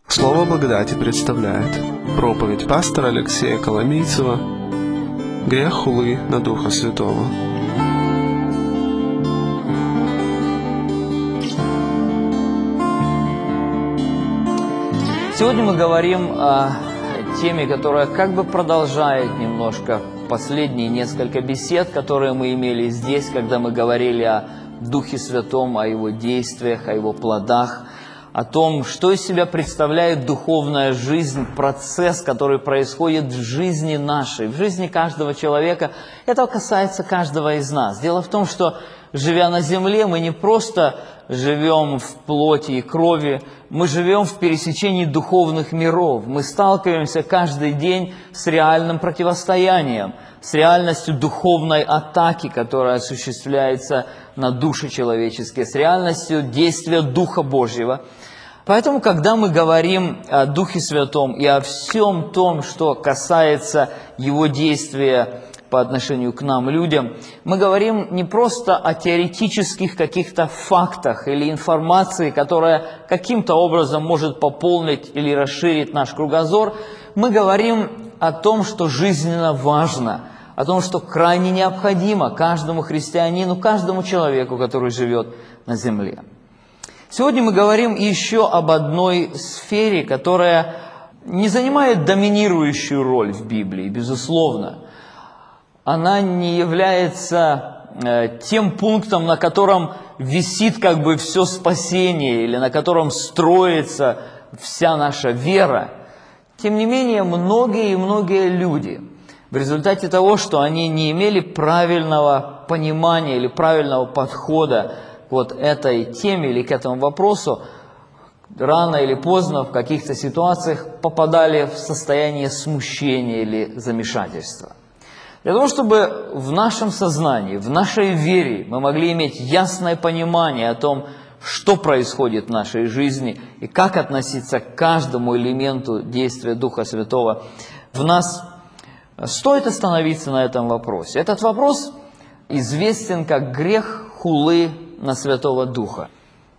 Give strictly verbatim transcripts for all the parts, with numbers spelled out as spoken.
Слово благодати представляет проповедь пастора Алексея Коломийцева «Грех хулы на Духа Святого». Сегодня мы говорим о теме, которая как бы продолжает немножко последние несколько бесед, которые мы имели здесь, когда мы говорили о Духе Святом, о Его действиях, о Его плодах, о том, что из себя представляет духовная жизнь, процесс, который происходит в жизни нашей, в жизни каждого человека. Это касается каждого из нас. Дело в том, что, живя на земле, мы не просто живем в плоти и крови, мы живем в пересечении духовных миров. Мы сталкиваемся каждый день с реальным противостоянием, с реальностью духовной атаки, которая осуществляется на души человеческие, с реальностью действия Духа Божьего. Поэтому, когда мы говорим о Духе Святом и о всем том, что касается Его действия по отношению к нам, людям, мы говорим не просто о теоретических каких-то фактах или информации, которая каким-то образом может пополнить или расширить наш кругозор. Мы говорим о том, что жизненно важно, о том, что крайне необходимо каждому христианину, каждому человеку, который живет на земле. Сегодня мы говорим еще об одной сфере, которая не занимает доминирующую роль в Библии, безусловно. Она не является э, тем пунктом, на котором висит как бы все спасение, или на котором строится вся наша вера. Тем не менее, многие и многие люди в результате того, что они не имели правильного понимания или правильного подхода к вот этой теме или к этому вопросу, рано или поздно в каких-то ситуациях попадали в состояние смущения или замешательства. Для того, чтобы в нашем сознании, в нашей вере мы могли иметь ясное понимание о том, что происходит в нашей жизни и как относиться к каждому элементу действия Духа Святого в нас, стоит остановиться на этом вопросе. Этот вопрос известен как грех хулы на Святого Духа.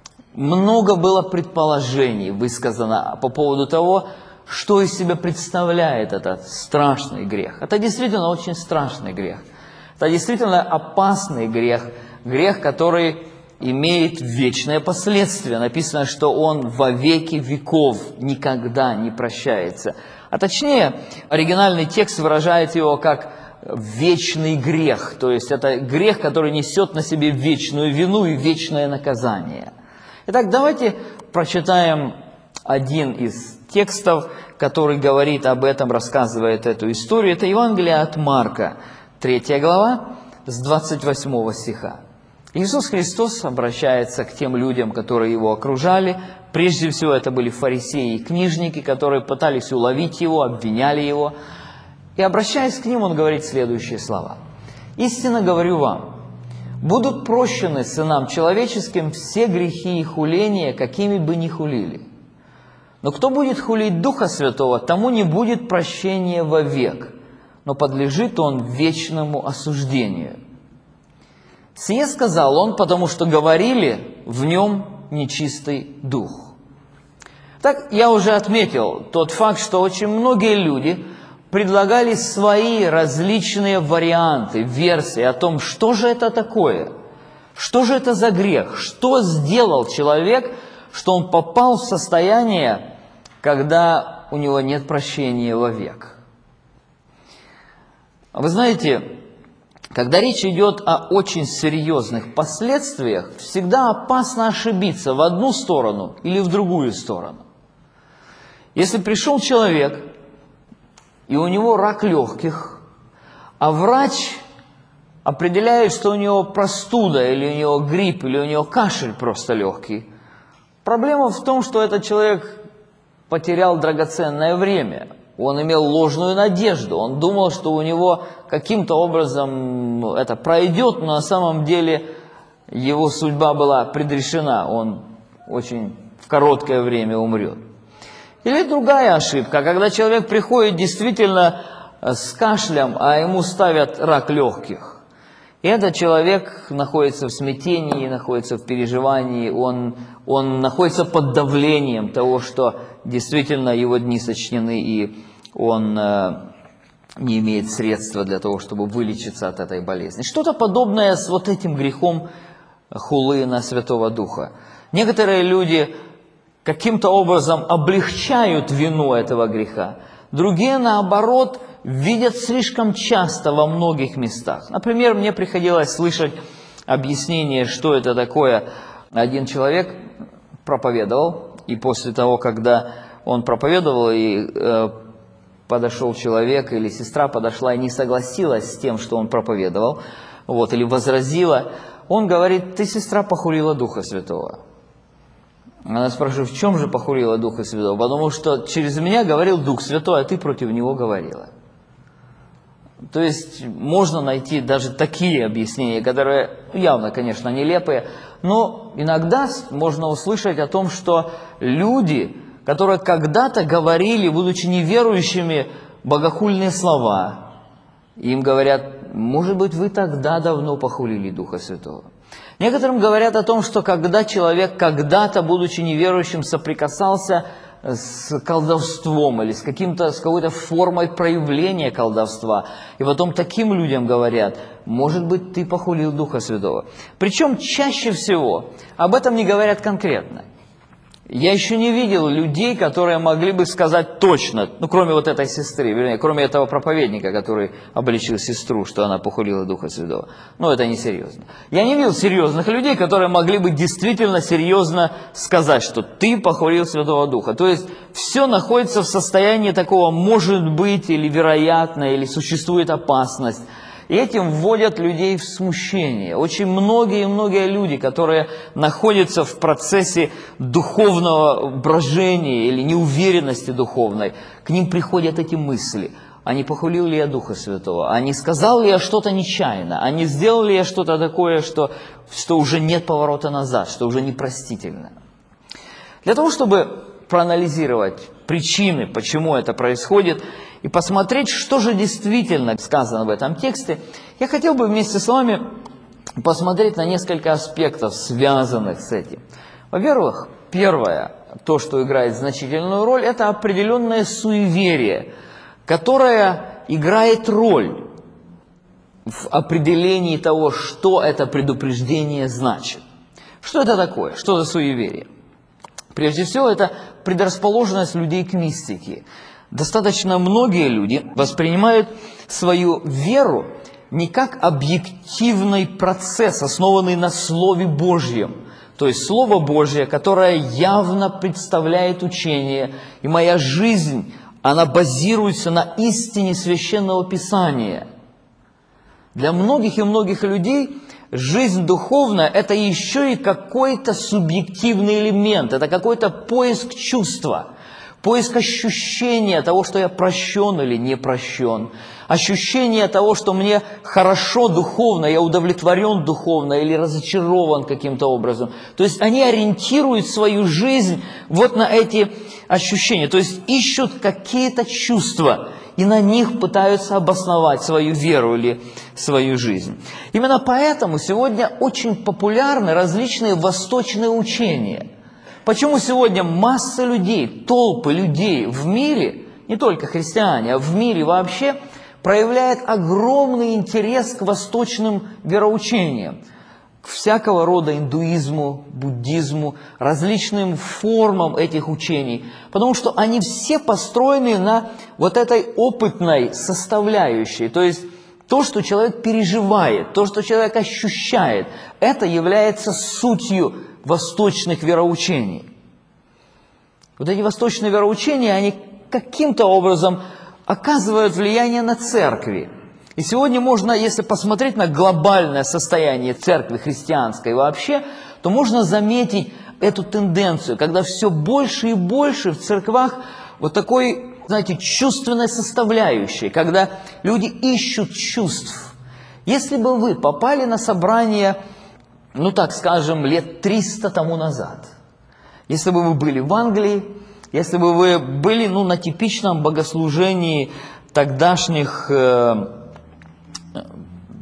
Много было предположений высказано по поводу того, что из себя представляет этот страшный грех. Это действительно очень страшный грех. Это действительно опасный грех. Грех, который имеет вечные последствия. Написано, что он во веки веков никогда не прощается. А точнее, оригинальный текст выражает его как вечный грех. То есть это грех, который несет на себе вечную вину и вечное наказание. Итак, давайте прочитаем один из текстов, который говорит об этом, рассказывает эту историю. Это Евангелие от Марка, третья глава, с двадцать восьмого стиха. Иисус Христос обращается к тем людям, которые Его окружали. Прежде всего, это были фарисеи и книжники, которые пытались уловить Его, обвиняли Его. И, обращаясь к ним, Он говорит следующие слова. «Истинно говорю вам, будут прощены сынам человеческим все грехи и хуления, какими бы ни хулили. Но кто будет хулить Духа Святого, тому не будет прощения вовек, но подлежит он вечному осуждению. Сие сказал он, потому что говорили в нем нечистый дух». Так, я уже отметил тот факт, что очень многие люди предлагали свои различные варианты, версии о том, что же это такое, что же это за грех, что сделал человек, что он попал в состояние, когда у него нет прощения вовек. Вы знаете, когда речь идет о очень серьезных последствиях, всегда опасно ошибиться в одну сторону или в другую сторону. Если пришел человек, и у него рак легких, а врач определяет, что у него простуда, или у него грипп, или у него кашель просто легкий, проблема в том, что этот человек потерял драгоценное время. Он имел ложную надежду. Он думал, что у него каким-то образом это пройдет, но на самом деле его судьба была предрешена. Он очень в короткое время умрет. Или другая ошибка, когда человек приходит действительно с кашлем, а ему ставят рак легких. И этот человек находится в смятении, находится в переживании, он, он находится под давлением того, что действительно его дни сочтены, и он э, не имеет средства для того, чтобы вылечиться от этой болезни. Что-то подобное с вот этим грехом хулы на Святого Духа. Некоторые люди каким-то образом облегчают вину этого греха, другие, наоборот, видят слишком часто во многих местах. Например, мне приходилось слышать объяснение, что это такое. Один человек проповедовал, и после того, когда он проповедовал, и э, подошел человек или сестра подошла и не согласилась с тем, что он проповедовал, вот, или возразила, он говорит: ты, сестра, похулила Духа Святого. Она спрашивает: в чем же похулила Духа Святого? Потому что через меня говорил Дух Святой, а ты против него говорила. То есть можно найти даже такие объяснения, которые явно, конечно, нелепые, но иногда можно услышать о том, что люди, которые когда-то говорили, будучи неверующими, богохульные слова, им говорят: может быть, вы тогда давно похулили Духа Святого. Некоторым говорят о том, что когда человек когда-то, будучи неверующим, соприкасался с колдовством или с, каким-то, с какой-то формой проявления колдовства, и потом таким людям говорят: может быть, ты похулил Духа Святого. Причем чаще всего об этом не говорят конкретно. Я еще не видел людей, которые могли бы сказать точно, ну, кроме вот этой сестры, вернее, кроме этого проповедника, который обличил сестру, что она похулила Духа Святого. Но это не серьезно. Я не видел серьезных людей, которые могли бы действительно серьезно сказать, что ты похулил Святого Духа. То есть все находится в состоянии такого «может быть» или «вероятно», или «существует опасность». И этим вводят людей в смущение. Очень многие-многие люди, которые находятся в процессе духовного брожения или неуверенности духовной, к ним приходят эти мысли. А не похулил ли я Духа Святого? А не сказал ли я что-то нечаянно? А не сделал ли я что-то такое, что, что уже нет поворота назад, что уже непростительно? Для того, чтобы проанализировать причины, почему это происходит, и посмотреть, что же действительно сказано в этом тексте, я хотел бы вместе с вами посмотреть на несколько аспектов, связанных с этим. Во-первых, первое, то, что играет значительную роль, это определенное суеверие, которое играет роль в определении того, что это предупреждение значит. Что это такое? Что за суеверие? Прежде всего, это предрасположенность людей к мистике. Достаточно многие люди воспринимают свою веру не как объективный процесс, основанный на Слове Божьем. То есть Слово Божье, которое явно представляет учение, и моя жизнь, она базируется на истине Священного Писания. Для многих и многих людей жизнь духовная – это еще и какой-то субъективный элемент, это какой-то поиск чувства. Поиск ощущения того, что я прощен или не прощен. Ощущение того, что мне хорошо духовно, я удовлетворен духовно или разочарован каким-то образом. То есть они ориентируют свою жизнь вот на эти ощущения. То есть ищут какие-то чувства и на них пытаются обосновать свою веру или свою жизнь. Именно поэтому сегодня очень популярны различные восточные учения. Почему сегодня масса людей, толпы людей в мире, не только христиане, а в мире вообще, проявляет огромный интерес к восточным вероучениям, к всякого рода индуизму, буддизму, различным формам этих учений, потому что они все построены на вот этой опытной составляющей, то есть то, что человек переживает, то, что человек ощущает, это является сутью восточных вероучений. Вот эти восточные вероучения, они каким-то образом оказывают влияние на церкви. И сегодня можно, если посмотреть на глобальное состояние церкви христианской вообще, то можно заметить эту тенденцию, когда все больше и больше в церквах вот такой, знаете, чувственной составляющей, когда люди ищут чувств. Если бы вы попали на собрание, ну так скажем, лет триста тому назад, если бы вы были в Англии, если бы вы были ну, на типичном богослужении тогдашних э,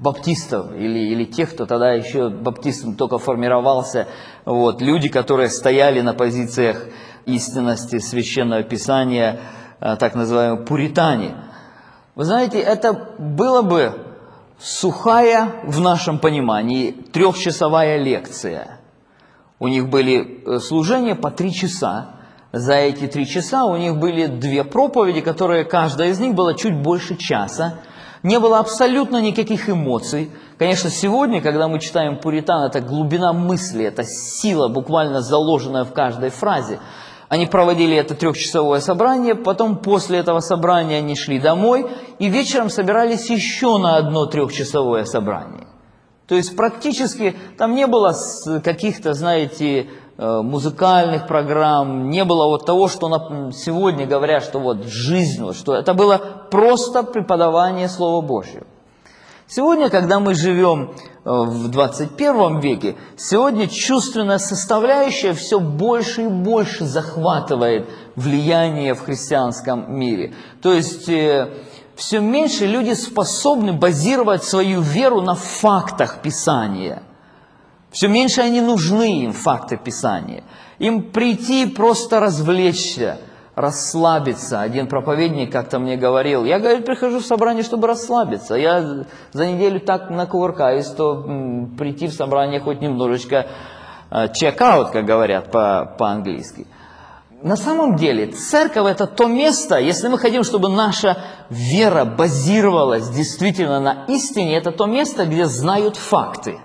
баптистов или, или тех, кто тогда еще баптистом только формировался, вот, люди, которые стояли на позициях истинности Священного Писания, так называемые пуритане. Вы знаете, это было бы сухая, в нашем понимании, трехчасовая лекция. У них были служения по три часа. За эти три часа у них были две проповеди, которые, каждая из них была чуть больше часа. Не было абсолютно никаких эмоций. Конечно, сегодня, когда мы читаем пуритан, это глубина мысли, это сила, буквально заложенная в каждой фразе. Они проводили это трехчасовое собрание, потом после этого собрания они шли домой и вечером собирались еще на одно трехчасовое собрание. То есть практически там не было каких-то, знаете, музыкальных программ, не было вот того, что сегодня говорят, что вот жизнь, вот, что это было просто преподавание Слова Божьего. Сегодня, когда мы живем в двадцать первом веке, сегодня чувственная составляющая все больше и больше захватывает влияние в христианском мире. То есть э, все меньше люди способны базировать свою веру на фактах Писания. Все меньше они нужны им, факты Писания. Им прийти просто развлечься, расслабиться. Один проповедник как-то мне говорил, я, говорит, прихожу в собрание, чтобы расслабиться. Я за неделю так накувыркаюсь, что м, прийти в собрание хоть немножечко check-out, как говорят по- по-английски. На самом деле, церковь – это то место, если мы хотим, чтобы наша вера базировалась действительно на истине, это то место, где знают факты.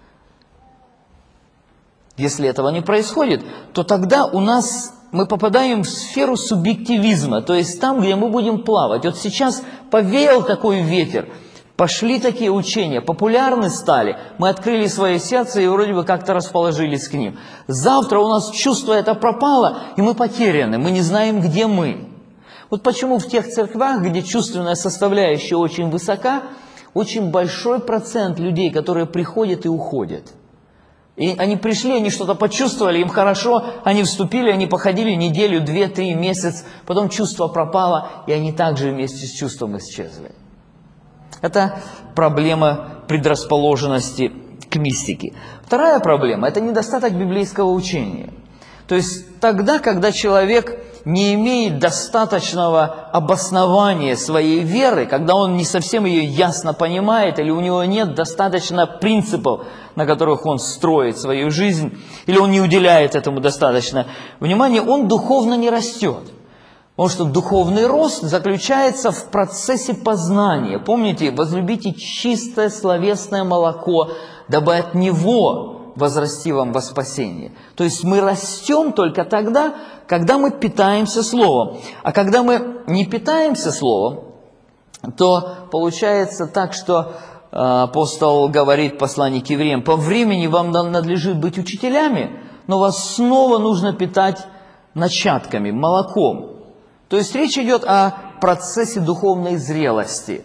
Если этого не происходит, то тогда у нас мы попадаем в сферу субъективизма, то есть там, где мы будем плавать. Вот сейчас повеял такой ветер, пошли такие учения, популярны стали, мы открыли свое сердце и вроде бы как-то расположились к ним. Завтра у нас чувство это пропало, и мы потеряны, мы не знаем, где мы. Вот почему в тех церквях, где чувственная составляющая очень высока, очень большой процент людей, которые приходят и уходят. И они пришли, они что-то почувствовали, им хорошо, они вступили, они походили неделю, две, три, месяц, потом чувство пропало, и они также вместе с чувством исчезли. Это проблема предрасположенности к мистике. Вторая проблема – это недостаток библейского учения. То есть тогда, когда человек не имеет достаточного обоснования своей веры, когда он не совсем ее ясно понимает, или у него нет достаточно принципов, на которых он строит свою жизнь, или он не уделяет этому достаточно внимания, он духовно не растет. Потому что духовный рост заключается в процессе познания. Помните, возлюбите чистое словесное молоко, дабы от него возрасти вам во спасение. То есть мы растем только тогда, когда мы питаемся Словом. А когда мы не питаемся Словом, то получается так, что э, апостол говорит в послании к евреям, по времени вам надлежит быть учителями, но вас снова нужно питать начатками, молоком. То есть речь идет о процессе духовной зрелости.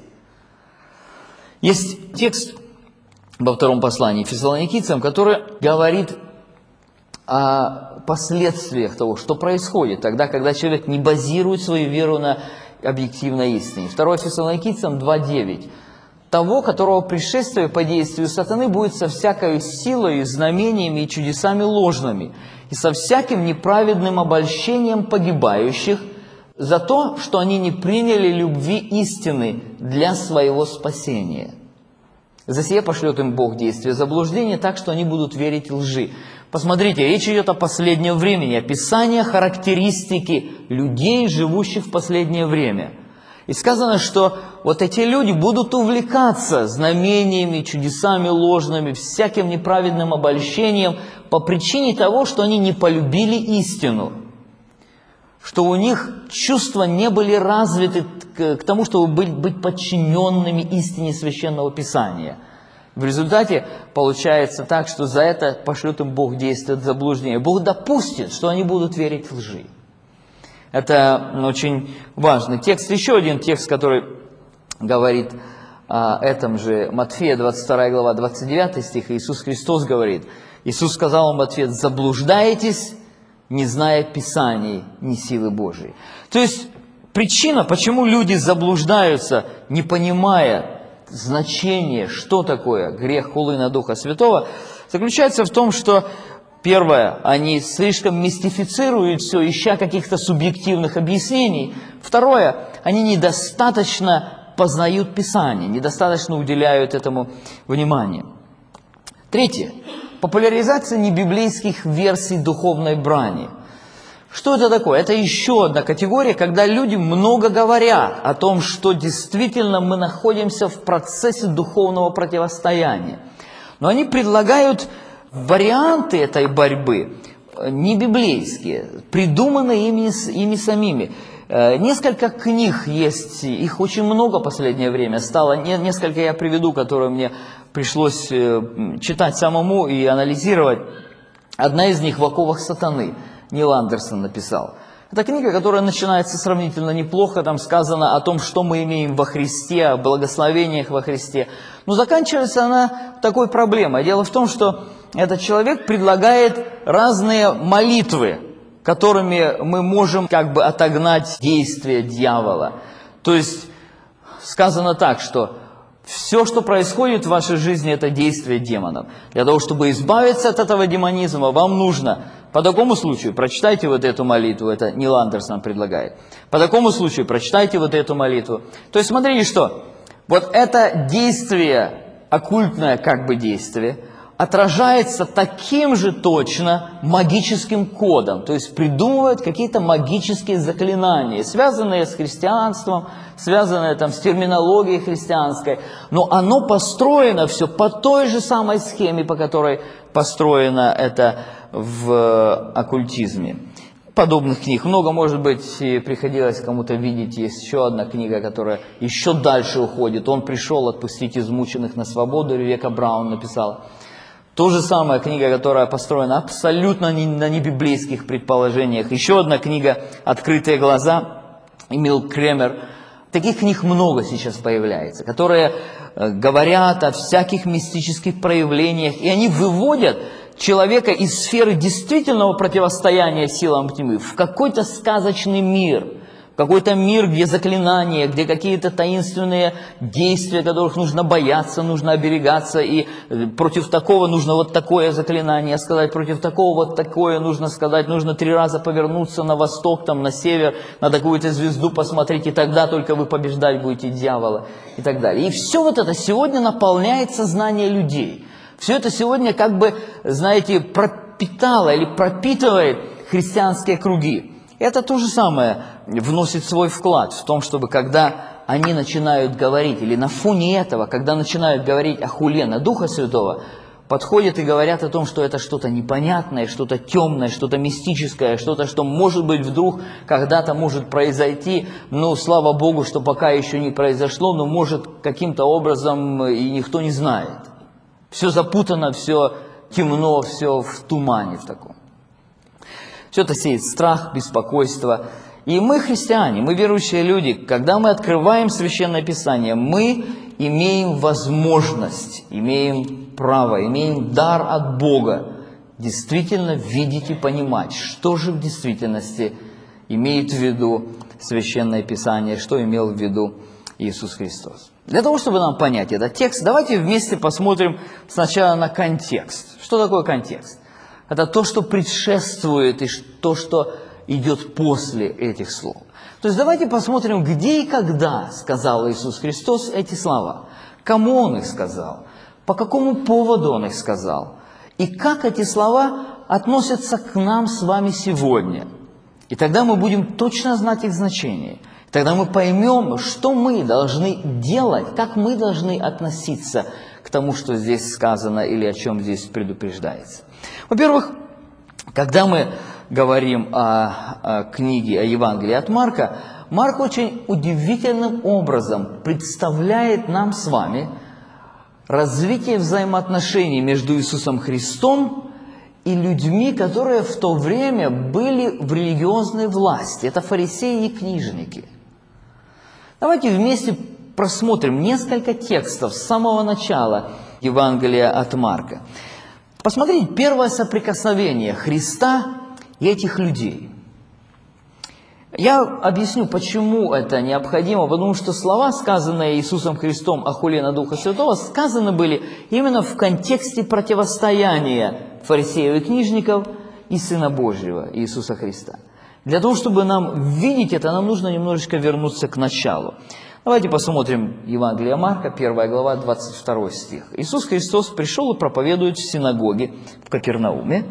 Есть текст во втором послании Фессалоникийцам, который говорит о последствиях того, что происходит тогда, когда человек не базирует свою веру на объективной истине. второе Фессалоникийцам два девять. Того, которого пришествие по действию сатаны будет со всякой силой, знамениями и чудесами ложными, и со всяким неправедным обольщением погибающих, за то, что они не приняли любви истины для своего спасения. За сие пошлет им Бог действие заблуждения, так что они будут верить лжи. Посмотрите, речь идет о последнем времени, описание характеристики людей, живущих в последнее время. И сказано, что вот эти люди будут увлекаться знамениями, чудесами ложными, всяким неправедным обольщением по причине того, что они не полюбили истину. Что у них чувства не были развиты к, к тому, чтобы быть, быть подчиненными истине Священного Писания. В результате получается так, что за это пошлет им Бог действие заблуждения. Бог допустит, что они будут верить лжи. Это очень важный текст. Еще один текст, который говорит о этом же, Матфея, двадцать вторая глава, двадцать девятый стих. Иисус Христос говорит, Иисус сказал им в ответ, заблуждаетесь, не зная Писаний, ни силы Божией. То есть причина, почему люди заблуждаются, не понимая значение, что такое грех хулы на Духа Святого, заключается в том, что первое, они слишком мистифицируют все, ища каких-то субъективных объяснений. Второе, они недостаточно познают Писание, недостаточно уделяют этому внимания. Третье. Популяризация небиблейских версий духовной брани. Что это такое? Это еще одна категория, когда люди много говорят о том, что действительно мы находимся в процессе духовного противостояния. Но они предлагают варианты этой борьбы, не библейские, придуманные ими, ими самими. Несколько книг есть, их очень много в последнее время стало. Несколько я приведу, которые мне пришлось читать самому и анализировать. Одна из них «В оковах сатаны». Нил Андерсон написал. Это книга, которая начинается сравнительно неплохо. Там сказано о том, что мы имеем во Христе, о благословениях во Христе. Но заканчивается она такой проблемой. Дело в том, что этот человек предлагает разные молитвы, которыми мы можем как бы отогнать действие дьявола. То есть сказано так, что все, что происходит в вашей жизни, это действие демонов. Для того, чтобы избавиться от этого демонизма, вам нужно, по такому случаю, прочитайте вот эту молитву, это Нил Андерсон предлагает. По такому случаю, прочитайте вот эту молитву. То есть смотрите, что вот это действие, оккультное как бы действие, отражается таким же точно магическим кодом, то есть придумывают какие-то магические заклинания, связанные с христианством, связанные там с терминологией христианской, но оно построено все по той же самой схеме, по которой построено это в оккультизме. Подобных книг много, может быть, и приходилось кому-то видеть. Есть еще одна книга, которая еще дальше уходит. «Он пришел отпустить измученных на свободу», Ревекка Браун написала. То же самая книга, которая построена абсолютно на небиблейских предположениях. Еще одна книга «Открытые глаза», Эмил Кремер. Таких книг много сейчас появляется, которые говорят о всяких мистических проявлениях, и они выводят человека из сферы действительного противостояния силам тьмы в какой-то сказочный мир, в какой-то мир, где заклинания, где какие-то таинственные действия, которых нужно бояться, нужно оберегаться, и против такого нужно вот такое заклинание сказать, против такого вот такое нужно сказать, нужно три раза повернуться на восток, там, на север, на такую-то звезду посмотреть, и тогда только вы побеждать будете дьявола, и так далее. И все вот это сегодня наполняет сознание людей. Все это сегодня как бы, знаете, пропитало или пропитывает христианские круги. Это то же самое вносит свой вклад в том, чтобы когда они начинают говорить, или на фоне этого, когда начинают говорить о хуле на Духа Святого, подходят и говорят о том, что это что-то непонятное, что-то темное, что-то мистическое, что-то, что может быть вдруг когда-то может произойти, но слава Богу, что пока еще не произошло, но может каким-то образом и никто не знает. Все запутано, все темно, все в тумане в таком. Все это сеет страх, беспокойство. И мы, христиане, мы верующие люди, когда мы открываем Священное Писание, мы имеем возможность, имеем право, имеем дар от Бога действительно видеть и понимать, что же в действительности имеет в виду Священное Писание, что имел в виду Иисус Христос. Для того, чтобы нам понять этот текст, давайте вместе посмотрим сначала на контекст. Что такое контекст? Это то, что предшествует, и то, что идет после этих слов. То есть давайте посмотрим, где и когда сказал Иисус Христос эти слова. Кому Он их сказал? По какому поводу Он их сказал? И как эти слова относятся к нам с вами сегодня? И тогда мы будем точно знать их значение. Тогда мы поймем, что мы должны делать, как мы должны относиться к тому, что здесь сказано или о чем здесь предупреждается. Во-первых, когда мы говорим о, о книге, о Евангелии от Марка, Марк очень удивительным образом представляет нам с вами развитие взаимоотношений между Иисусом Христом и людьми, которые в то время были в религиозной власти. Это фарисеи и книжники. Давайте вместе просмотрим несколько текстов с самого начала Евангелия от Марка. Посмотрите, первое соприкосновение Христа и этих людей. Я объясню, почему это необходимо, потому что слова, сказанные Иисусом Христом о хуле на Духа Святого, сказаны были именно в контексте противостояния фарисеев и книжников и Сына Божьего, Иисуса Христа. Для того, чтобы нам видеть это, нам нужно немножечко вернуться к началу. Давайте посмотрим Евангелие Марка, первая глава, двадцать второй стих. Иисус Христос пришел и проповедует в синагоге в Капернауме.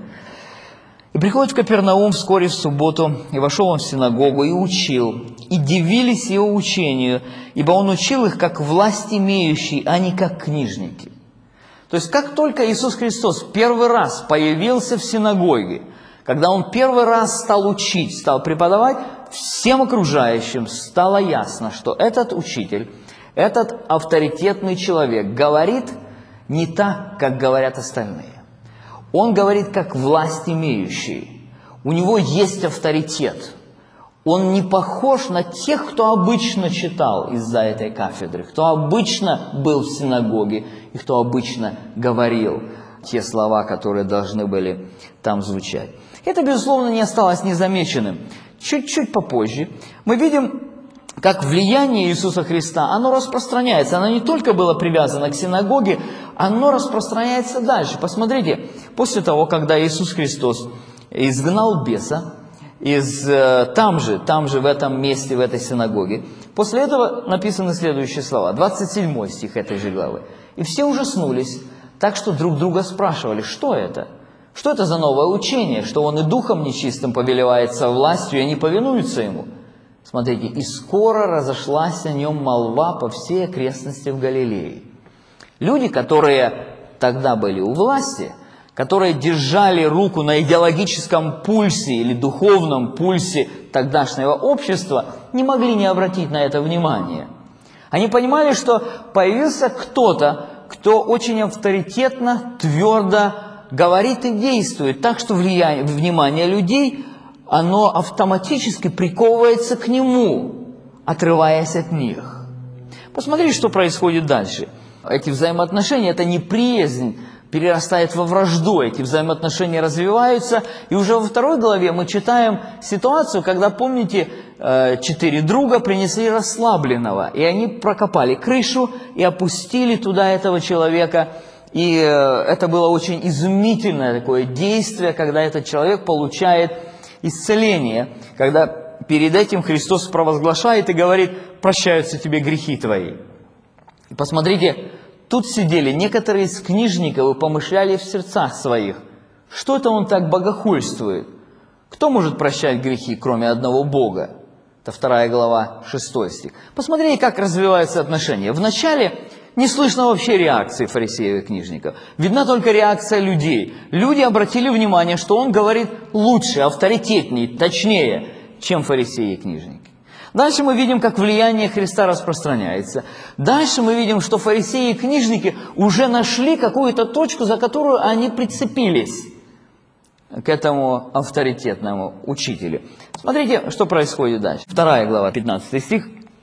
И приходит в Капернаум вскоре в субботу, и вошел он в синагогу и учил. И дивились его учению, ибо он учил их как власть имеющий, а не как книжники. То есть, как только Иисус Христос первый раз появился в синагоге, когда он первый раз стал учить, стал преподавать, всем окружающим стало ясно, что этот учитель, этот авторитетный человек говорит не так, как говорят остальные. Он говорит как власть имеющий. У него есть авторитет. Он не похож на тех, кто обычно читал из-за этой кафедры, кто обычно был в синагоге и кто обычно говорил те слова, которые должны были там звучать. Это, безусловно, не осталось незамеченным. Чуть-чуть попозже мы видим, как влияние Иисуса Христа, оно распространяется. Оно не только было привязано к синагоге, оно распространяется дальше. Посмотрите, после того, когда Иисус Христос изгнал беса, из, там же, там же, в этом месте, в этой синагоге, после этого написаны следующие слова, двадцать седьмой стих этой же главы. «И все ужаснулись, так что друг друга спрашивали, что это? Что это за новое учение, что он и духом нечистым повелевается властью, и они повинуются ему?» Смотрите, «И скоро разошлась о нем молва по всей окрестности в Галилее». Люди, которые тогда были у власти, которые держали руку на идеологическом пульсе или духовном пульсе тогдашнего общества, не могли не обратить на это внимание. Они понимали, что появился кто-то, кто очень авторитетно, твердо говорит и действует, так что влияние, внимание людей, оно автоматически приковывается к нему, отрываясь от них. Посмотрите, что происходит дальше. Эти взаимоотношения – это неприязнь, перерастает во вражду, эти взаимоотношения развиваются. И уже во второй главе мы читаем ситуацию, когда, помните, четыре друга принесли расслабленного, и они прокопали крышу и опустили туда этого человека. И это было очень изумительное такое действие, когда этот человек получает исцеление, когда перед этим Христос провозглашает и говорит: «Прощаются тебе грехи твои». И посмотрите, тут сидели некоторые из книжников и помышляли в сердцах своих: что это он так богохульствует? Кто может прощать грехи, кроме одного Бога? Это вторая глава, шестой стих. Посмотрите, как развиваются отношения. Вначале не слышно вообще реакции фарисеев и книжников. Видна только реакция людей. Люди обратили внимание, что он говорит лучше, авторитетнее, точнее, чем фарисеи и книжники. Дальше мы видим, как влияние Христа распространяется. Дальше мы видим, что фарисеи и книжники уже нашли какую-то точку, за которую они прицепились к этому авторитетному учителю. Смотрите, что происходит дальше. Вторая глава, пятнадцатый стих.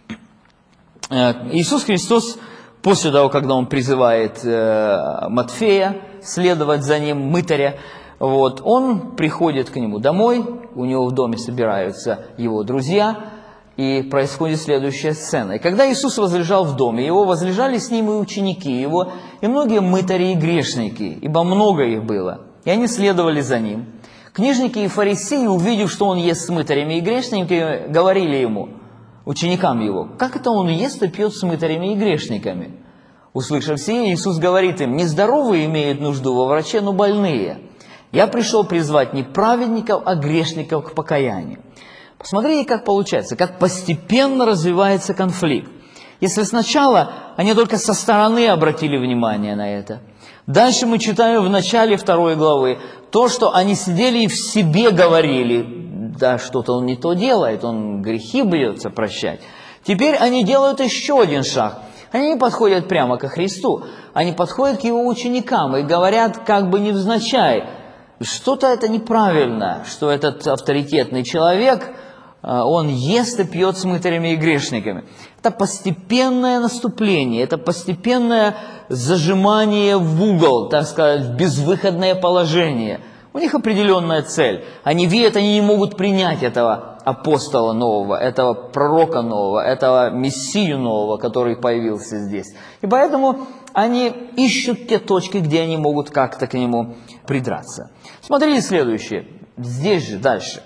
Иисус Христос, после того, когда Он призывает Матфея следовать за Ним, мытаря, вот, Он приходит к Нему домой, у Него в доме собираются Его друзья, и происходит следующая сцена. И когда Иисус возлежал в доме, Его возлежали с Ним и ученики Его, и многие мытари и грешники, ибо много их было, и они следовали за Ним. Книжники и фарисеи, увидев, что Он ест с мытарями и грешниками, говорили Ему, ученикам Его: «Как это Он ест и пьет с мытарями и грешниками?» Услышав сие, Иисус говорит им: «Нездоровые имеют нужду во враче, но больные. Я пришел призвать не праведников, а грешников к покаянию». Посмотрите, как получается, как постепенно развивается конфликт. Если сначала они только со стороны обратили внимание на это, дальше мы читаем в начале второй главы то, что они сидели и в себе говорили: да, что-то он не то делает, он грехи бьется прощать. Теперь они делают еще один шаг. Они не подходят прямо ко Христу, они подходят к Его ученикам и говорят как бы невзначай: что-то это неправильно, что этот авторитетный человек, он ест и пьет с мытарями и грешниками. Это постепенное наступление, это постепенное зажимание в угол, так сказать, в безвыходное положение. У них определенная цель. Они видят, они не могут принять этого апостола нового, этого пророка нового, этого мессию нового, который появился здесь. И поэтому они ищут те точки, где они могут как-то к нему придраться. Смотрите следующее. Здесь же, дальше.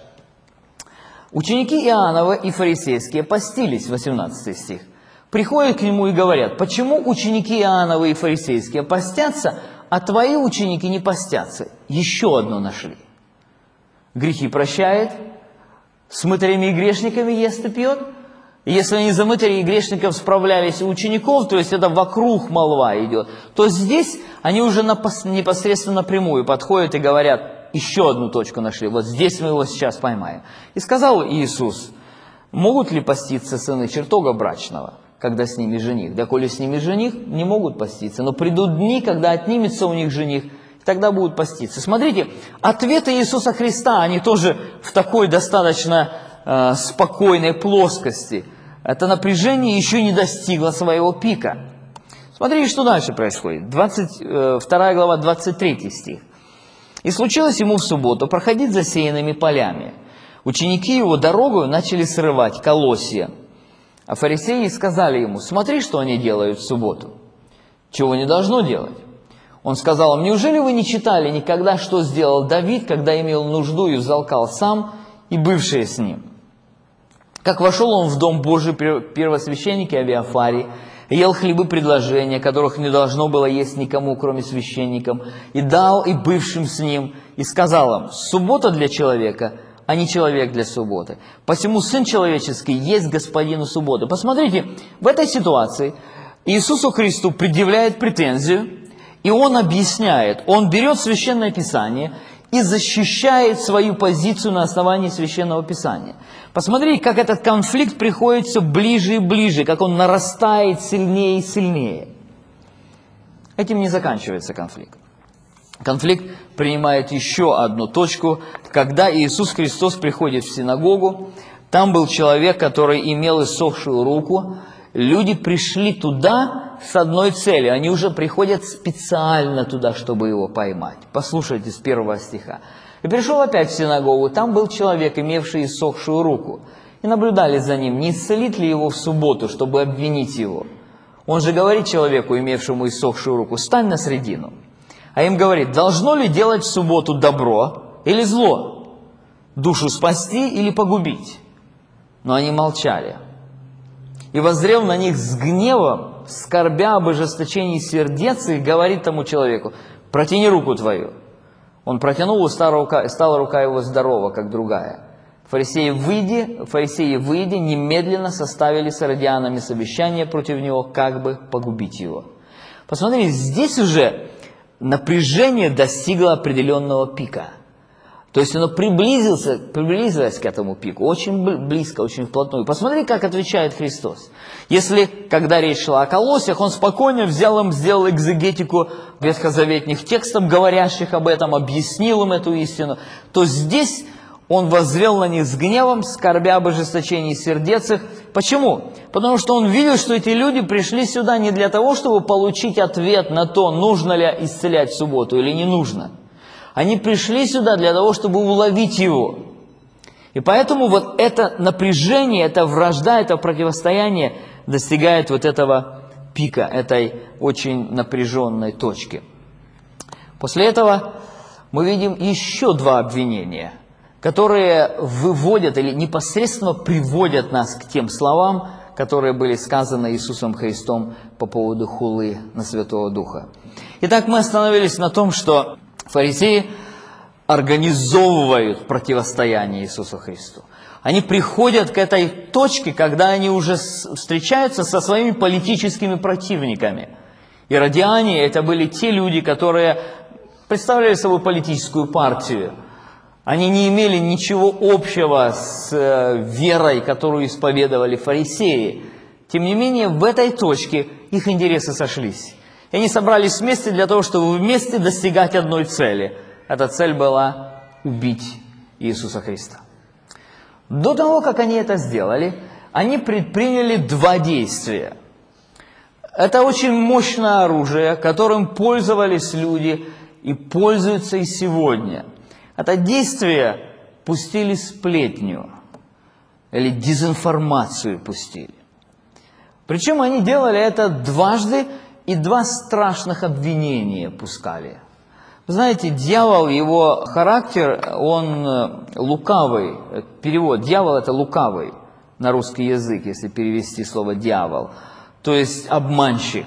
Ученики Иоаннова и фарисейские постились, восемнадцатый стих. Приходят к нему и говорят: почему ученики Иоаннова и фарисейские постятся, а твои ученики не постятся? Еще одно нашли. Грехи прощает, с мытарями и грешниками ест и пьет. Если они за мытарей и грешников справлялись у учеников, то есть это вокруг молва идет, то здесь они уже непосредственно напрямую подходят и говорят: еще одну точку нашли, вот здесь мы его сейчас поймаем. И сказал Иисус: могут ли поститься сыны чертога брачного, когда с ними жених? Да коли с ними жених, не могут поститься, но придут дни, когда отнимется у них жених, тогда будут поститься. Смотрите, ответы Иисуса Христа, они тоже в такой достаточно э, спокойной плоскости. Это напряжение еще не достигло своего пика. Смотрите, что дальше происходит. двадцать вторая глава, двадцать третий стих. «И случилось ему в субботу проходить засеянными полями. Ученики его дорогою начали срывать колосья. А фарисеи сказали ему: смотри, что они делают в субботу. Чего не должно делать. Он сказал им: неужели вы не читали никогда, что сделал Давид, когда имел нужду и взалкал сам, и бывшие с ним? Как вошел он в дом Божий при первосвященнике Авиафаре, ел хлебы предложения, которых не должно было есть никому, кроме священникам, и дал и бывшим с ним, и сказал им: суббота для человека, а не человек для субботы. Посему Сын Человеческий есть Господину субботы». Посмотрите, в этой ситуации Иисусу Христу предъявляет претензию, и Он объясняет, Он берет Священное Писание и защищает свою позицию на основании Священного Писания. Посмотрите, как этот конфликт приходит все ближе и ближе, как он нарастает сильнее и сильнее. Этим не заканчивается конфликт. Конфликт принимает еще одну точку, когда Иисус Христос приходит в синагогу. Там был человек, который имел иссохшую руку. Люди пришли туда с одной целью. Они уже приходят специально туда, чтобы его поймать. Послушайте с первого стиха. «И пришел опять в синагогу. Там был человек, имевший иссохшую руку. И наблюдали за ним, не исцелит ли его в субботу, чтобы обвинить его. Он же говорит человеку, имевшему иссохшую руку: стань на средину. А им говорит: должно ли делать в субботу добро или зло? Душу спасти или погубить? Но они молчали. И воззрел на них с гневом, скорбя об ожесточении сердец, и говорит тому человеку: протяни руку твою. Он протянул, и стала рука, стала рука его здорова, как другая. Фарисеи, выйдя, фарисеи, выйдя, немедленно составили с иродианами совещание против него, как бы погубить его. Посмотрите, здесь уже напряжение достигло определенного пика. То есть оно приблизилось, приблизилось к этому пику, очень близко, очень вплотную. Посмотри, как отвечает Христос. Если, когда речь шла о колосьях, Он спокойно взял им, сделал экзегетику ветхозаветных текстов, говорящих об этом, объяснил им эту истину, то здесь Он воззрел на них с гневом, скорбя об ожесточении сердец их. Почему? Потому что Он видел, что эти люди пришли сюда не для того, чтобы получить ответ на то, нужно ли исцелять в субботу или не нужно. Они пришли сюда для того, чтобы уловить его. И поэтому вот это напряжение, эта вражда, это противостояние достигает вот этого пика, этой очень напряженной точки. После этого мы видим еще два обвинения, которые выводят или непосредственно приводят нас к тем словам, которые были сказаны Иисусом Христом по поводу хулы на Святого Духа. Итак, мы остановились на том, что фарисеи организовывают противостояние Иисусу Христу. Они приходят к этой точке, когда они уже встречаются со своими политическими противниками. Иродиане – это были те люди, которые представляли собой политическую партию. Они не имели ничего общего с верой, которую исповедовали фарисеи. Тем не менее, в этой точке их интересы сошлись. И они собрались вместе для того, чтобы вместе достигать одной цели. Эта цель была убить Иисуса Христа. До того, как они это сделали, они предприняли два действия. Это очень мощное оружие, которым пользовались люди и пользуются и сегодня. Это действие пустили сплетню. или дезинформацию пустили. Причем они делали это дважды и два страшных обвинения пускали. Вы знаете, дьявол, его характер, он лукавый. Перевод «дьявол» — это лукавый на русский язык, если перевести слово «дьявол». То есть обманщик.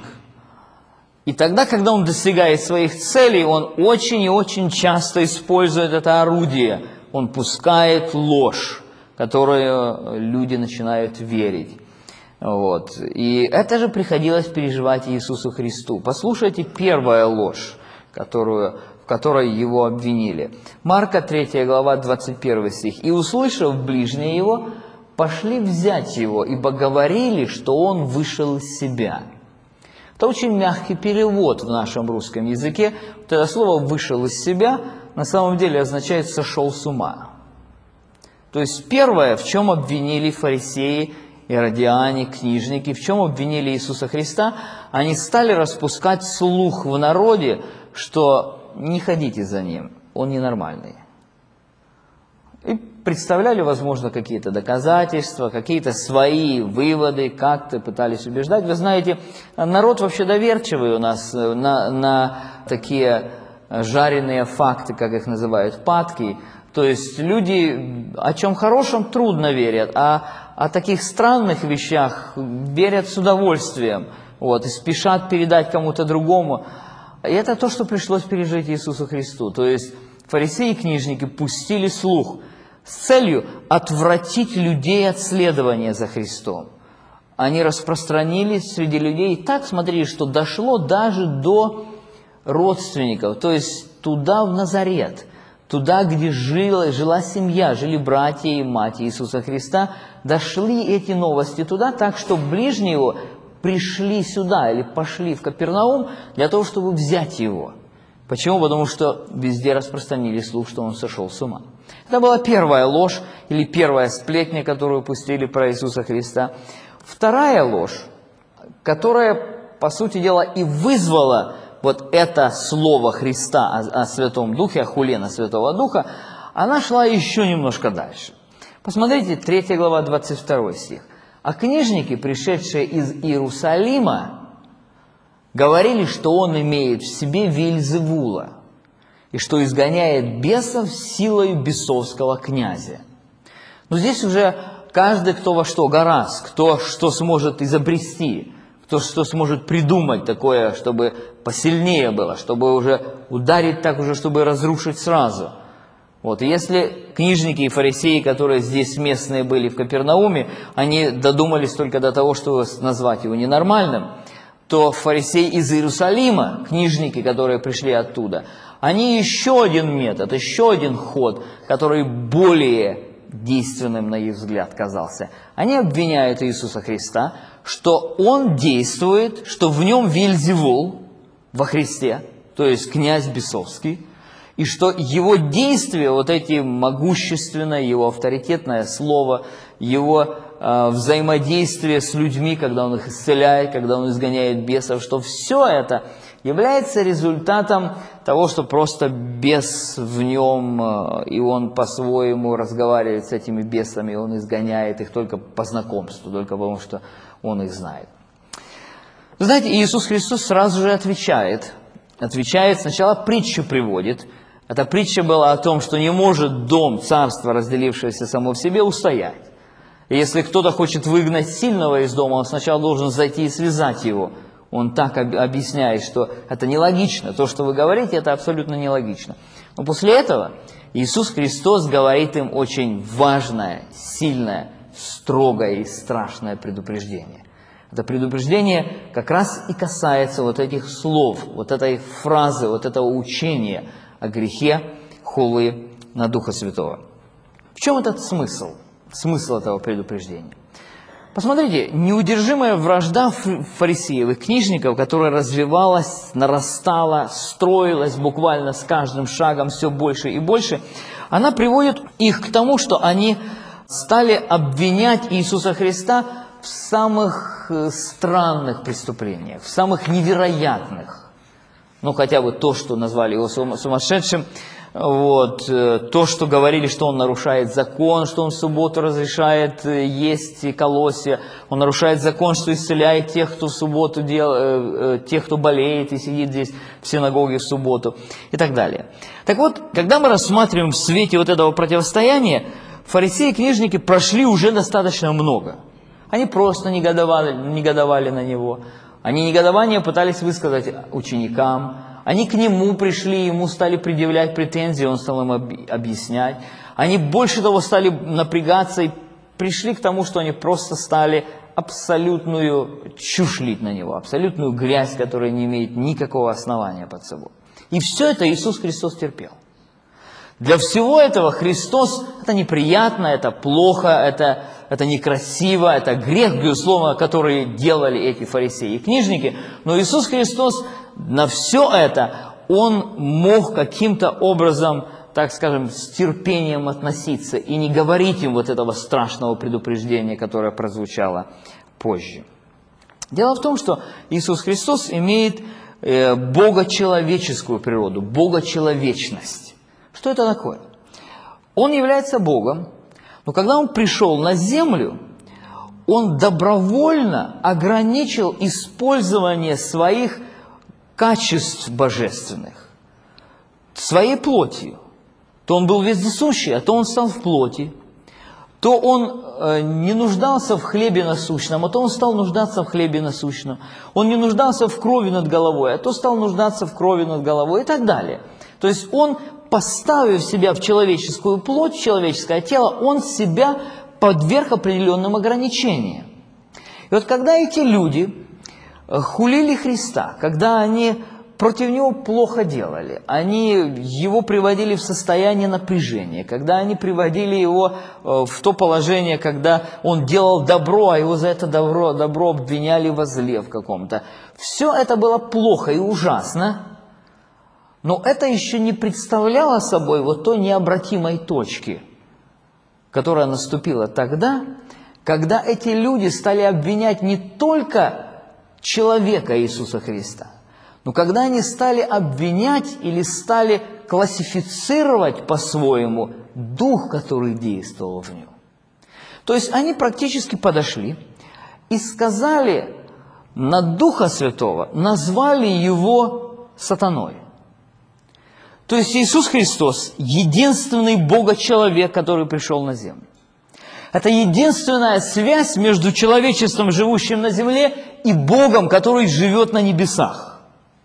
И тогда, когда он достигает своих целей, он очень и очень часто использует это орудие. Он пускает ложь, которую люди начинают верить. Вот. И это же приходилось переживать Иисусу Христу. Послушайте первая ложь, которую, в которой его обвинили. Марка третья глава, двадцать первый стих. «И, услышав ближние его, пошли взять его, ибо говорили, что он вышел из себя». Это очень мягкий перевод в нашем русском языке. Вот это слово «вышел из себя» на самом деле означает «сошел с ума». То есть первое, в чем обвинили фарисеи, иродиане, книжники, в чем обвинили Иисуса Христа, они стали распускать слух в народе, что не ходите за ним, он ненормальный. И представляли, возможно, какие-то доказательства, какие-то свои выводы, как-то пытались убеждать. Вы знаете, народ вообще доверчивый у нас на, на такие жареные факты, как их называют, падки. То есть люди о чем хорошем трудно верят, а о таких странных вещах верят с удовольствием, вот, и спешат передать кому-то другому. И это то, что пришлось пережить Иисусу Христу. То есть фарисеи и книжники пустили слух с целью отвратить людей от следования за Христом. Они распространились среди людей и так, смотрели, что дошло даже до родственников, то есть туда, в Назарет, туда, где жила, жила семья, жили братья и мать Иисуса Христа, дошли эти новости туда, так что ближние его пришли сюда или пошли в Капернаум для того, чтобы взять его. Почему? Потому что везде распространили слух, что он сошел с ума. Это была первая ложь или первая сплетня, которую пустили про Иисуса Христа. Вторая ложь, которая, по сути дела, и вызвала вот это слово Христа о, о Святом Духе, о хуле на Святого Духа, она шла еще немножко дальше. Посмотрите, третья глава, двадцать второй стих. «А книжники, пришедшие из Иерусалима, говорили, что он имеет в себе Вельзевула, и что изгоняет бесов силой бесовского князя». Но здесь уже каждый, кто во что гораст, кто что сможет изобрести, кто что сможет придумать такое, чтобы посильнее было, чтобы уже ударить так уже, чтобы разрушить сразу. Вот, и если книжники и фарисеи, которые здесь местные были в Капернауме, они додумались только до того, чтобы назвать его ненормальным, то фарисеи из Иерусалима, книжники, которые пришли оттуда, они еще один метод, еще один ход, который более действенным, на их взгляд, казался. Они обвиняют Иисуса Христа, что Он действует, что в Нем Вельзевул во Христе, то есть князь бесовский, и что Его действия, вот эти могущественное, Его авторитетное слово, Его э, взаимодействие с людьми, когда Он их исцеляет, когда Он изгоняет бесов, что все это является результатом того, что просто бес в нем, э, и он по-своему разговаривает с этими бесами, он изгоняет их только по знакомству, только потому что он их знает. Вы знаете, Иисус Христос сразу же отвечает. Отвечает, сначала притчу приводит. Эта притча была о том, что не может дом, царство, разделившееся само в себе, устоять. И если кто-то хочет выгнать сильного из дома, он сначала должен зайти и связать его. Он так объясняет, что это нелогично. То, что вы говорите, это абсолютно нелогично. Но после этого Иисус Христос говорит им очень важное, сильное, строгое и страшное предупреждение. Это предупреждение как раз и касается вот этих слов, вот этой фразы, вот этого учения о грехе хулы на Духа Святого. В чем этот смысл? Смысл этого предупреждения? Посмотрите, неудержимая вражда фарисеев и книжников, которая развивалась, нарастала, строилась буквально с каждым шагом все больше и больше, она приводит их к тому, что они стали обвинять Иисуса Христа в самых странных преступлениях, в самых невероятных. Ну, хотя бы то, что назвали его сумасшедшим. Вот, то, что говорили, что он нарушает закон, что он в субботу разрешает есть колосья, он нарушает закон, что исцеляет тех, кто в субботу дел, тех, кто болеет и сидит здесь в синагоге в субботу и так далее. Так вот, когда мы рассматриваем в свете вот этого противостояния, фарисеи и книжники прошли уже достаточно много. Они просто негодовали, негодовали на него, они негодование пытались высказать ученикам, они к нему пришли, ему стали предъявлять претензии, он стал им объяснять. Они больше того стали напрягаться и пришли к тому, что они просто стали абсолютную чушь лить на него, абсолютную грязь, которая не имеет никакого основания под собой. И все это Иисус Христос терпел. Для всего этого Христос, это неприятно, это плохо, это, это некрасиво, это грех, безусловно, который делали эти фарисеи и книжники. Но Иисус Христос на все это, Он мог каким-то образом, так скажем, с терпением относиться и не говорить им вот этого страшного предупреждения, которое прозвучало позже. Дело в том, что Иисус Христос имеет э, богочеловеческую природу, богочеловечность. Что это такое? Он является Богом, но когда Он пришел на землю, Он добровольно ограничил использование своих качеств божественных, своей плотью. То Он был вездесущий, а то Он стал в плоти. То Он э, не нуждался в хлебе насущном, а то Он стал нуждаться в хлебе насущном. Он не нуждался в крови над головой, а то стал нуждаться в крови над головой и так далее. То есть Он, поставив себя в человеческую плоть, в человеческое тело, Он себя подверг определенным ограничениям. И вот когда эти люди хулили Христа, когда они против Него плохо делали, они Его приводили в состояние напряжения, когда они приводили Его в то положение, когда Он делал добро, а Его за это добро, добро обвиняли во зле в каком-то. Все это было плохо и ужасно. Но это еще не представляло собой вот той необратимой точки, которая наступила тогда, когда эти люди стали обвинять не только человека Иисуса Христа, но когда они стали обвинять или стали классифицировать по-своему дух, который действовал в нем. То есть они практически подошли и сказали на Духа Святого, назвали Его сатаной. То есть Иисус Христос – единственный Бога-человек, который пришел на землю. Это единственная связь между человечеством, живущим на земле, и Богом, который живет на небесах.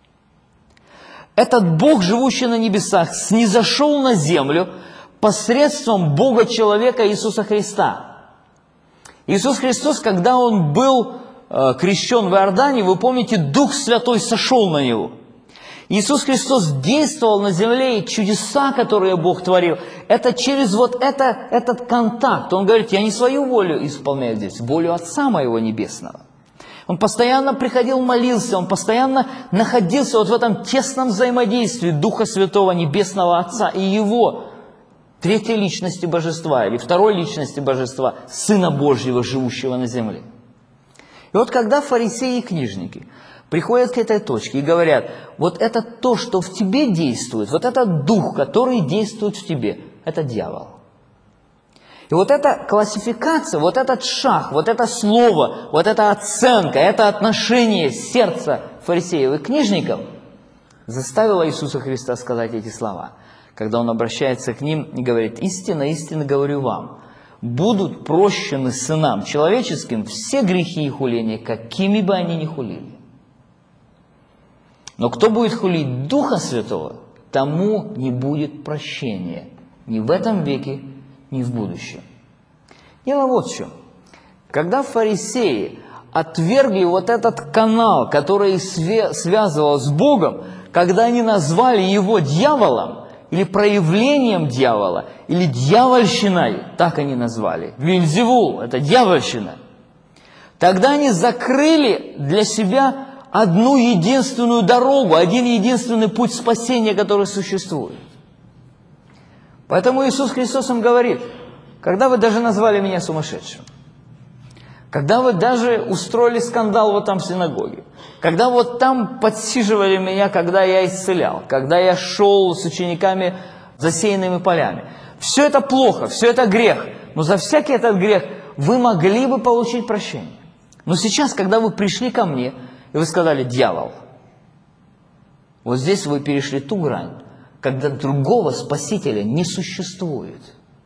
Этот Бог, живущий на небесах, снизошел на землю посредством Бога-человека Иисуса Христа. Иисус Христос, когда Он был э, крещен в Иордане, вы помните, Дух Святой сошел на Него. Иисус Христос действовал на земле, и чудеса, которые Бог творил, это через вот это, этот контакт. Он говорит, я не свою волю исполняю здесь, волю Отца Моего Небесного. Он постоянно приходил, молился, Он постоянно находился вот в этом тесном взаимодействии Духа Святого Небесного Отца и Его, третьей личности Божества или второй личности Божества, Сына Божьего, живущего на земле. И вот когда фарисеи и книжники приходят к этой точке и говорят, вот это то, что в тебе действует, вот этот дух, который действует в тебе, это дьявол. И вот эта классификация, вот этот шаг, вот это слово, вот эта оценка, это отношение сердца фарисеев и книжников заставило Иисуса Христа сказать эти слова, когда Он обращается к ним и говорит, истинно, истинно говорю вам, будут прощены сынам человеческим все грехи и хуления, какими бы они ни хулили. Но кто будет хулить Духа Святого, тому не будет прощения ни в этом веке, ни в будущем. Дело вот в чем. Когда фарисеи отвергли вот этот канал, который связывал с Богом, когда они назвали его дьяволом, или проявлением дьявола, или дьявольщиной, так они назвали, Вельзевул, это дьявольщина, тогда они закрыли для себя одну единственную дорогу, один единственный путь спасения, который существует. Поэтому Иисус Христос им говорит, когда вы даже назвали меня сумасшедшим, когда вы даже устроили скандал вот там в синагоге, когда вот там подсиживали меня, когда я исцелял, когда я шел с учениками засеянными полями. Все это плохо, все это грех. Но за всякий этот грех вы могли бы получить прощение. Но сейчас, когда вы пришли ко мне, и вы сказали: дьявол, вот здесь вы перешли ту грань, когда другого Спасителя не существует.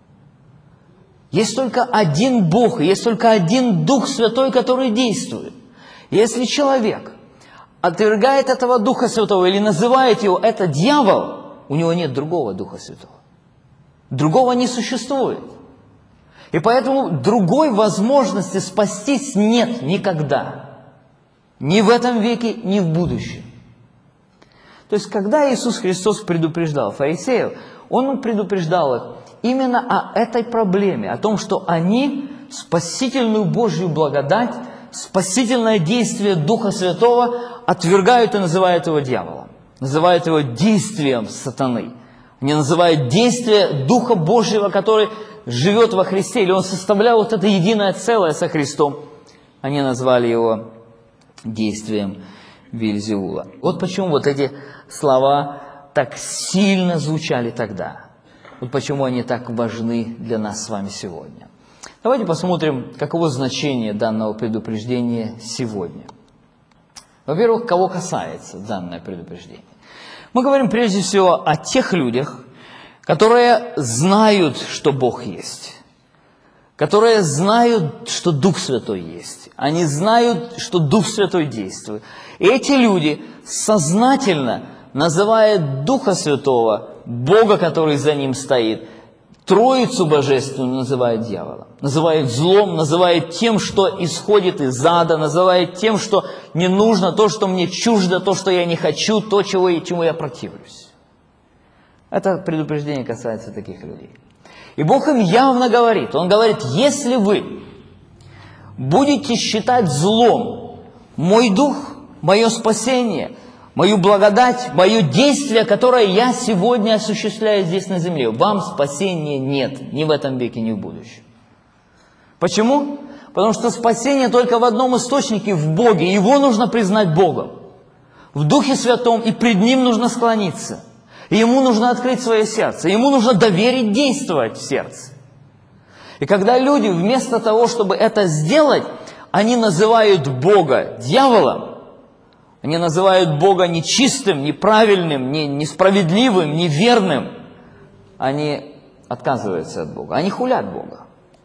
Есть только один Бог, и есть только один Дух Святой, который действует. Если человек отвергает этого Духа Святого или называет его «это дьявол», у него нет другого Духа Святого. Другого не существует. И поэтому другой возможности спастись нет никогда. Ни в этом веке, ни в будущем. То есть, когда Иисус Христос предупреждал фарисеев, Он предупреждал их именно о этой проблеме, о том, что они спасительную Божью благодать, спасительное действие Духа Святого отвергают и называют его дьяволом, называют его действием сатаны. Они называют действие Духа Божьего, который живет во Христе, или он составлял вот это единое целое со Христом. Они назвали его действием Вельзевула. Вот почему вот эти слова так сильно звучали тогда. Вот почему они так важны для нас с вами сегодня. Давайте посмотрим, каково значение данного предупреждения сегодня. Во-первых, кого касается данное предупреждение. Мы говорим прежде всего о тех людях, которые знают, что Бог есть, которые знают, что Дух Святой есть. Они знают, что Дух Святой действует. И эти люди сознательно называют Духа Святого, Бога, который за ним стоит, Троицу Божественную называют дьяволом, называют злом, называют тем, что исходит из ада, называют тем, что не нужно, то, что мне чуждо, то, что я не хочу, то, чего, чему я противлюсь. Это предупреждение касается таких людей. И Бог им явно говорит, Он говорит: если вы будете считать злом мой дух, мое спасение, мою благодать, мое действие, которое я сегодня осуществляю здесь на земле, вам спасения нет ни в этом веке, ни в будущем. Почему? Потому что спасение только в одном источнике, в Боге. Его нужно признать Богом, в Духе Святом, и пред Ним нужно склониться. И Ему нужно открыть свое сердце, Ему нужно доверить действовать в сердце. И когда люди вместо того, чтобы это сделать, они называют Бога дьяволом, они называют Бога нечистым, неправильным, не, несправедливым, неверным, они отказываются от Бога, они хулят Бога.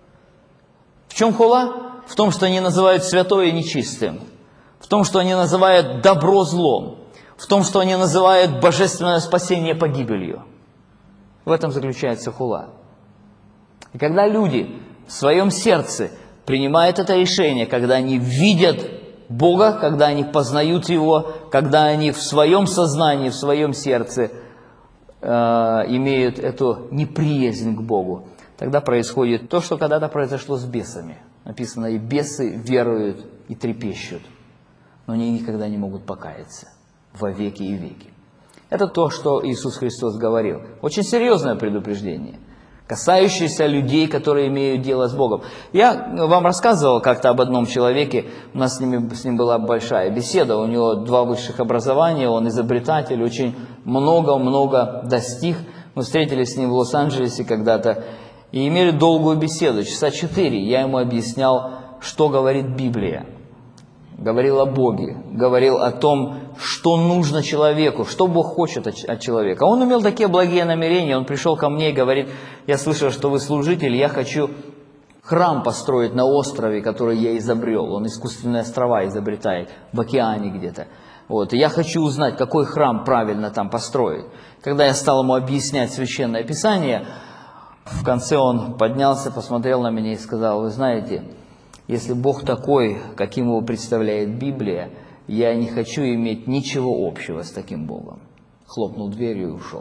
В чем хула? В том, что они называют святое нечистым, в том, что они называют добро злом, в том, что они называют божественное спасение погибелью. В этом заключается хула. И когда люди в своем сердце принимают это решение, когда они видят Бога, когда они познают Его, когда они в своем сознании, в своем сердце э, имеют эту неприязнь к Богу, тогда происходит то, что когда-то произошло с бесами. Написано: и бесы веруют и трепещут, но они никогда не могут покаяться во веки и веки. Это то, что Иисус Христос говорил. Очень серьезное предупреждение, касающееся людей, которые имеют дело с Богом. Я вам рассказывал как-то об одном человеке, у нас с ним, с ним была большая беседа, у него два высших образования, он изобретатель, очень много-много достиг. Мы встретились с ним в Лос-Анджелесе когда-то и имели долгую беседу, часа четыре. Я ему объяснял, что говорит Библия. Говорил о Боге, говорил о том, что нужно человеку, что Бог хочет от, от человека. Он имел такие благие намерения, он пришел ко мне и говорит: я слышал, что вы служитель, я хочу храм построить на острове, который я изобрел. Он искусственные острова изобретает в океане где-то. Вот. И я хочу узнать, какой храм правильно там построить. Когда я стал ему объяснять Священное Писание, в конце он поднялся, посмотрел на меня и сказал: вы знаете, если Бог такой, каким его представляет Библия, я не хочу иметь ничего общего с таким Богом. Хлопнул дверью и ушел.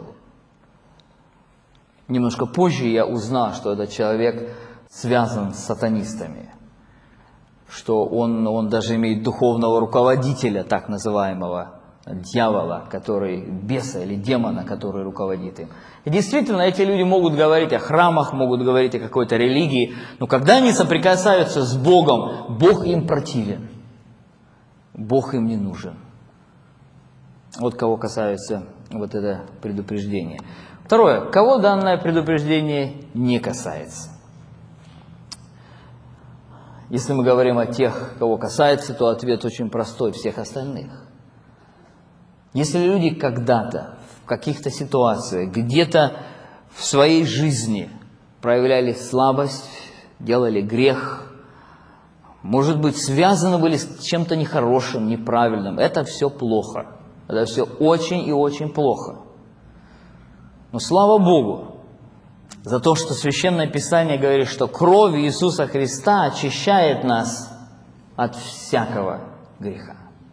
Немножко позже я узнал, что этот человек связан с сатанистами, что он, он даже имеет духовного руководителя, так называемого дьявола, который, беса или демона, который руководит им. И действительно, эти люди могут говорить о храмах, могут говорить о какой-то религии, но когда они соприкасаются с Богом, Бог им противен, Бог им не нужен. Вот кого касается вот это предупреждение. Второе. Кого данное предупреждение не касается? Если мы говорим о тех, кого касается, то ответ очень простой: всех остальных. Если люди когда-то, в каких-то ситуациях, где-то в своей жизни проявляли слабость, делали грех, может быть, связаны были с чем-то нехорошим, неправильным, это все плохо. Это все очень и очень плохо. Но слава Богу за то, что Священное Писание говорит, что кровь Иисуса Христа очищает нас от всякого греха.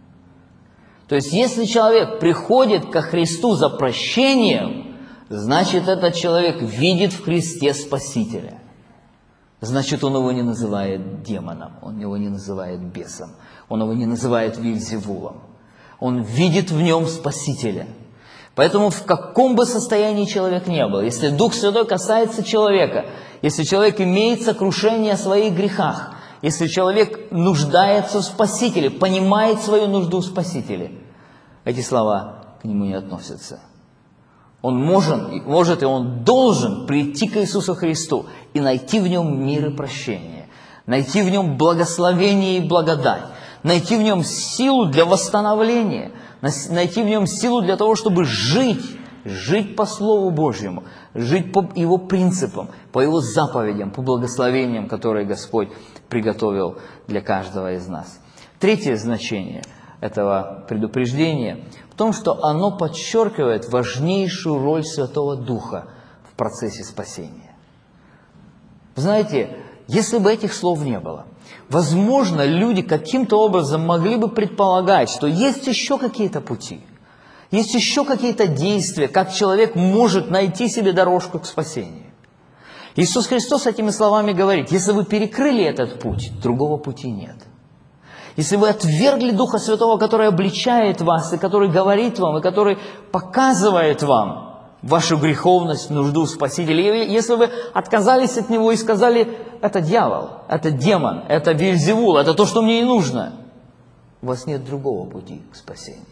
То есть, если человек приходит ко Христу за прощением, значит, этот человек видит в Христе Спасителя. Значит, он его не называет демоном, он его не называет бесом, он его не называет Вельзевулом. Он видит в нем Спасителя. Поэтому в каком бы состоянии человек ни был, если Дух Святой касается человека, если человек имеет сокрушение о своих грехах, если человек нуждается в Спасителе, понимает свою нужду в Спасителе, эти слова к нему не относятся. Он может, может и он должен прийти к Иисусу Христу и найти в нем мир и прощение, найти в нем благословение и благодать, найти в нем силу для восстановления, найти в нем силу для того, чтобы жить, жить по Слову Божьему, жить по Его принципам, по Его заповедям, по благословениям, которые Господь приготовил для каждого из нас. Третье значение этого предупреждения в том, что оно подчеркивает важнейшую роль Святого Духа в процессе спасения. Вы знаете, если бы этих слов не было, возможно, люди каким-то образом могли бы предполагать, что есть еще какие-то пути, есть еще какие-то действия, как человек может найти себе дорожку к спасению. Иисус Христос этими словами говорит: если вы перекрыли этот путь, другого пути нет. Если вы отвергли Духа Святого, который обличает вас, и который говорит вам, и который показывает вам вашу греховность, нужду в Спасителе, если вы отказались от Него и сказали: это дьявол, это демон, это Вельзевул, это то, что мне не нужно, у вас нет другого пути к спасению.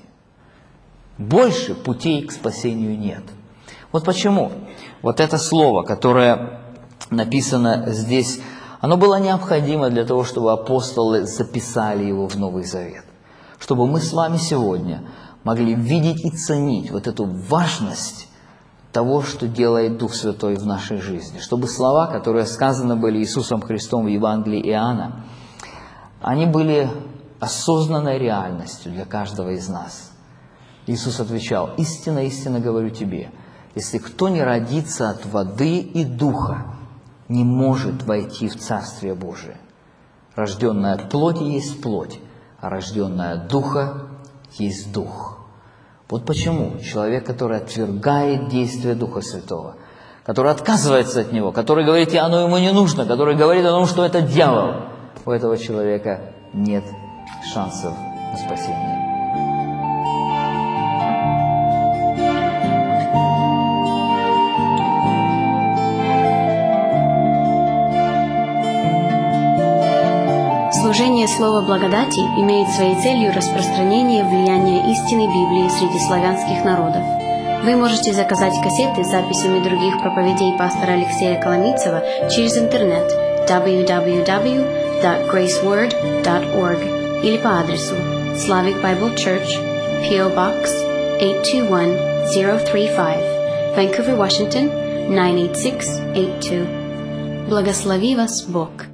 Больше путей к спасению нет. Вот почему вот это слово, которое написано здесь, оно было необходимо для того, чтобы апостолы записали его в Новый Завет. Чтобы мы с вами сегодня могли видеть и ценить вот эту важность того, что делает Дух Святой в нашей жизни. Чтобы слова, которые сказаны были Иисусом Христом в Евангелии Иоанна, они были осознанной реальностью для каждого из нас. Иисус отвечал: «Истинно, истинно говорю тебе, если кто не родится от воды и духа, не может войти в Царствие Божие. Рожденная от плоти есть плоть, а рожденная от духа есть дух». Вот почему человек, который отвергает действие Духа Святого, который отказывается от него, который говорит: оно ему не нужно, который говорит о том, что это дьявол, у этого человека нет шансов на спасение. Служение Слова Благодати имеет своей целью распространение влияния истинной Библии среди славянских народов. Вы можете заказать кассеты с записями других проповедей пастора Алексея Коломийцева через интернет дабл ю дабл ю дабл ю точка грейс ворд точка орг или по адресу Slavic Bible Church, пи о Box eight two one zero three five, Vancouver, Washington nine eight six eight two. Благослови вас Бог!